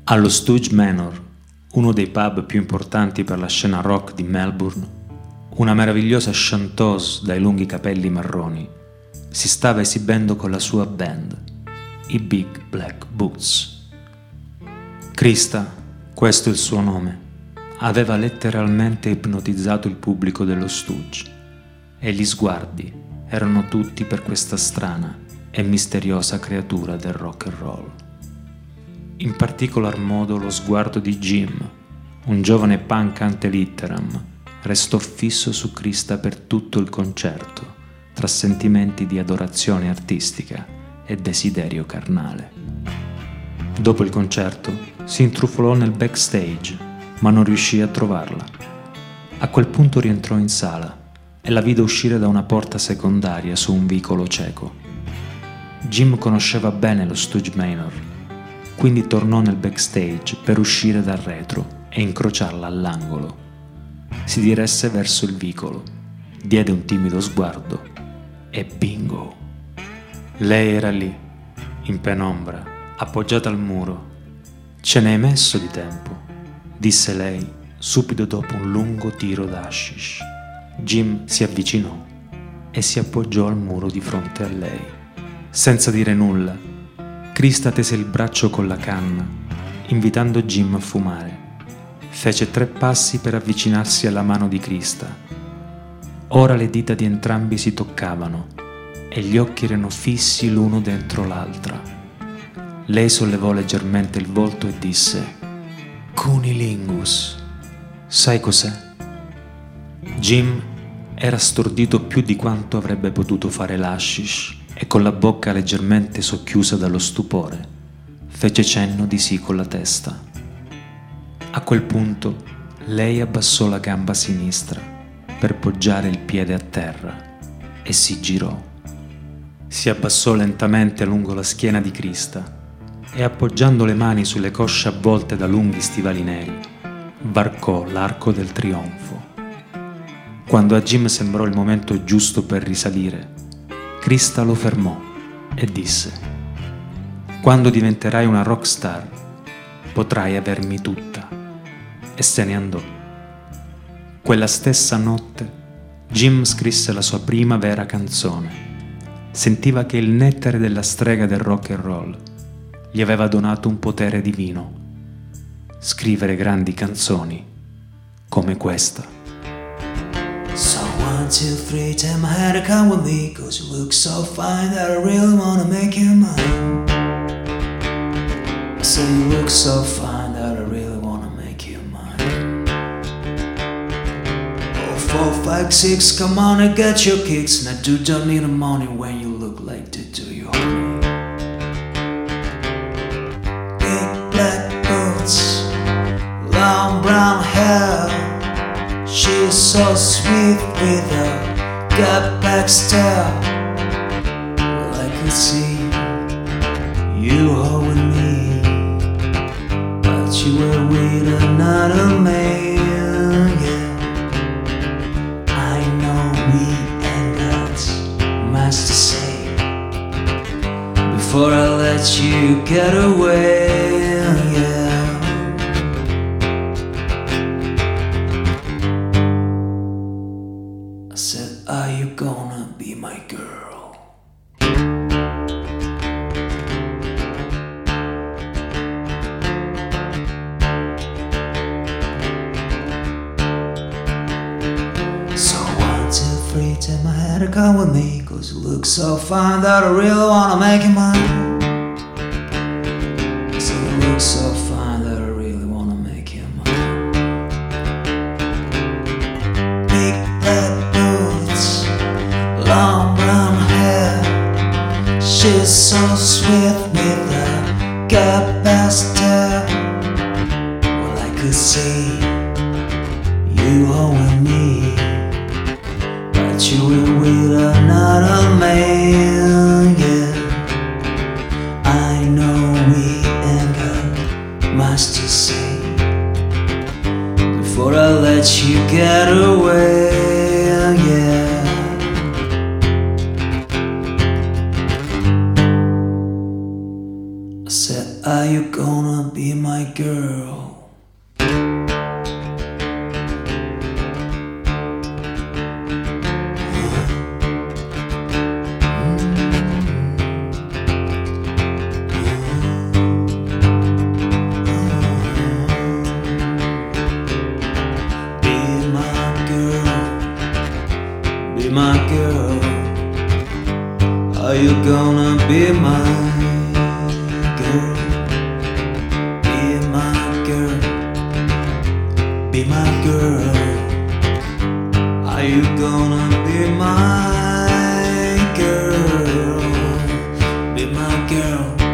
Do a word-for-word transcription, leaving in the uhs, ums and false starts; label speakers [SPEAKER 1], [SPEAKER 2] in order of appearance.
[SPEAKER 1] Allo Stooge Manor, uno dei pub più importanti per la scena rock di Melbourne, una meravigliosa chanteuse dai lunghi capelli marroni si stava esibendo con la sua band, i Big Black Boots. Krista, questo è il suo nome, aveva letteralmente ipnotizzato il pubblico dello Stooge e gli sguardi erano tutti per questa strana e misteriosa creatura del rock and roll. In particolar modo lo sguardo di Jim, un giovane punk ante litteram, restò fisso su Krista per tutto il concerto, tra sentimenti di adorazione artistica e desiderio carnale. Dopo il concerto si intrufolò nel backstage, ma non riuscì a trovarla. A quel punto rientrò in sala e la vide uscire da una porta secondaria su un vicolo cieco. Jim conosceva bene lo Stooge Manor, quindi tornò nel backstage per uscire dal retro e incrociarla all'angolo. Si diresse verso il vicolo, diede un timido sguardo e bingo! Lei era lì, in penombra, appoggiata al muro. «Ce n'hai messo di tempo», disse lei subito dopo un lungo tiro d'hashish. Jim si avvicinò e si appoggiò al muro di fronte a lei. Senza dire nulla, Krista tese il braccio con la canna, invitando Jim a fumare. Fece tre passi per avvicinarsi alla mano di Krista. Ora le dita di entrambi si toccavano e gli occhi erano fissi l'uno dentro l'altra. Lei sollevò leggermente il volto e disse: «Cunilingus, sai cos'è?» Jim era stordito più di quanto avrebbe potuto fare l'hashish e con la bocca leggermente socchiusa dallo stupore fece cenno di sì con la testa. A quel punto lei abbassò la gamba sinistra per poggiare il piede a terra e si girò. Si abbassò lentamente lungo la schiena di Krista e, appoggiando le mani sulle cosce avvolte da lunghi stivali neri, varcò l'arco del trionfo. Quando a Jim sembrò il momento giusto per risalire, Krista lo fermò e disse: «Quando diventerai una rockstar, potrai avermi tutta». E se ne andò. Quella stessa notte, Jim scrisse la sua prima vera canzone. Sentiva che il nettare della strega del rock and roll gli aveva donato un potere divino: scrivere grandi canzoni come questa.
[SPEAKER 2] So one, two, three, tell my head to come with me, cause you look so fine that I really wanna make you mine. I say you look so fine that I really wanna make you mine. Oh, four, five, six, come on and get your kicks. And I do don't need the money when you look like to do you honey. Big black boots, long brown hair. She's so sweet with a gut back stare. Well, I could see you holding me, but you were with another man, yeah. I know we ain't got much to say before I let you get away, yeah. I said, are you gonna be my girl? So one, two, three, take my hand and come with me, cause you look so fine that I really wanna make you mine. So you look so fine that I really wanna make you mine. Big black long brown hair, she's so sweet with a gut past hair. Well, I could see you holding me, but you were with another man, yeah. I know we ain't got much to say before I let you get away, yeah. I said, are you gonna gonna be my girl? Be my girl, are you gonna be my girl? Be my girl, be my girl, are you gonna be my girl? Be my girl.